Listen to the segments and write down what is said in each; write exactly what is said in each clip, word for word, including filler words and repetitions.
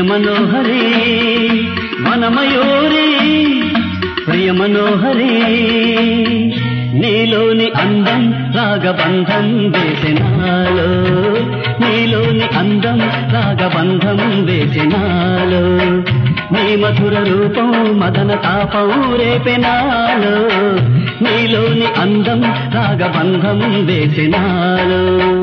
మనోహరి వనమయూరి ప్రియ మనోహరి నీలోని అందం రాగబంధం వేసినాలో నీలోని అందం రాగబంధం వేసినాలో నీ మధుర రూపం మదన తాపం రేపెనాలో నీలోని అందం రాగబంధం వేసినాలో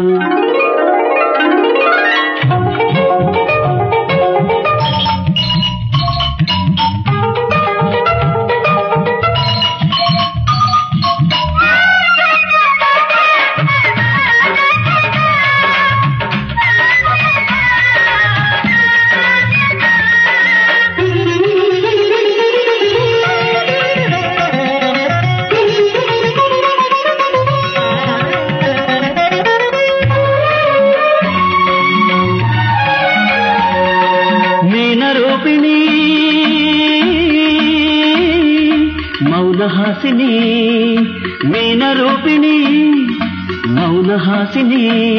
మౌనహాసిని మీనరూపిణి మౌనహాసిని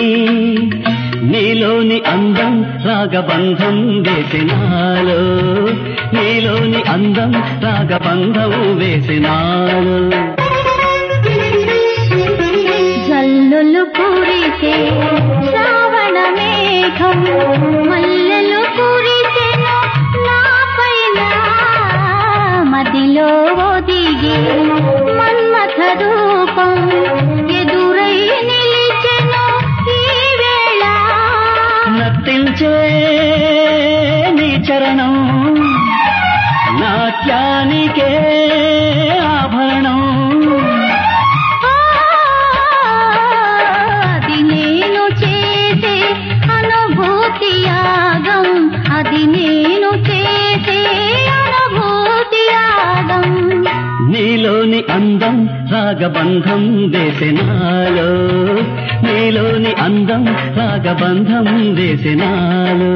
నీలోని అందం రాగబంధం వేసినాలో నీలోని అందం రాగబంధం వేసినాలో జల్లులు కురిసే శ్రావణ మేఘం మల్లెలు కురిసెను నాపైన మదిలో ఒదిగి మన్మథ రూపం ఎదురై నిలిచెను ఈ వేళ నర్తించే నీ చరణం నాట్యానికే ఆభరణం అది నేను చేసే అనుభూతి యాగం అది నేను చేసే అనుభూతి యాగం నీలోని అందం రాగబంధం వేసినాలో నీలోని అందం రాగబంధం వేసినాలో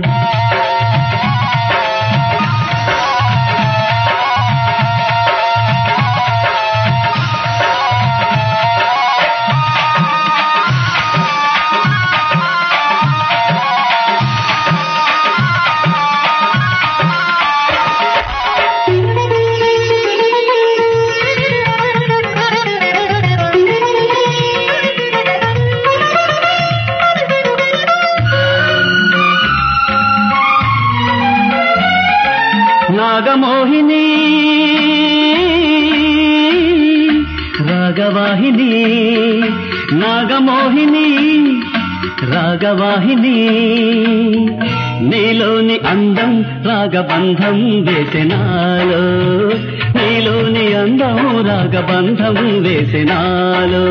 నాగమోహిని రాగవాహిని నాగమోహిని రాగవాహిని నీలోని అందం రాగబంధం వేసినాలో నీలోని అందం రాగబంధం వేసినాలో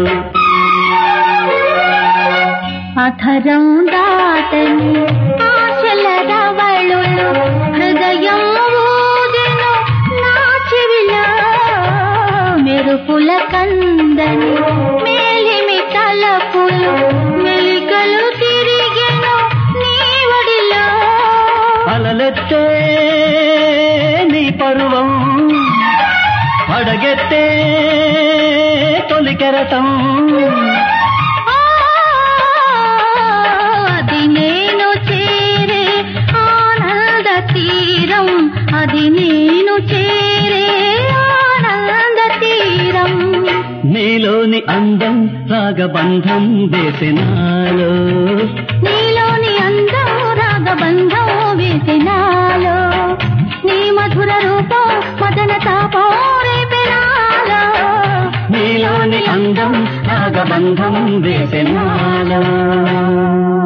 అధరం దాటని ఆశల రవళులు హృదయం ఊదెను నా చెవిలో మెరుపుల కందని మేలిమి తలపులు మెలికలు తిరిగెను నీ వడిలో అలలెత్తే నీ పరువం పడగెత్తే తొలి కెరటం అది నేను చేరే ఆనంద తీరం అది నేను చేరే ఆనంద తీరం నీలోని అందం రాగబంధం వేసినాలో నీలోని అందం రాగబంధం వేసినాలో నీ మధుర రూపం మదన తాపం రేపెనాలో నీలోని అందం రాగబంధం వేసినాలో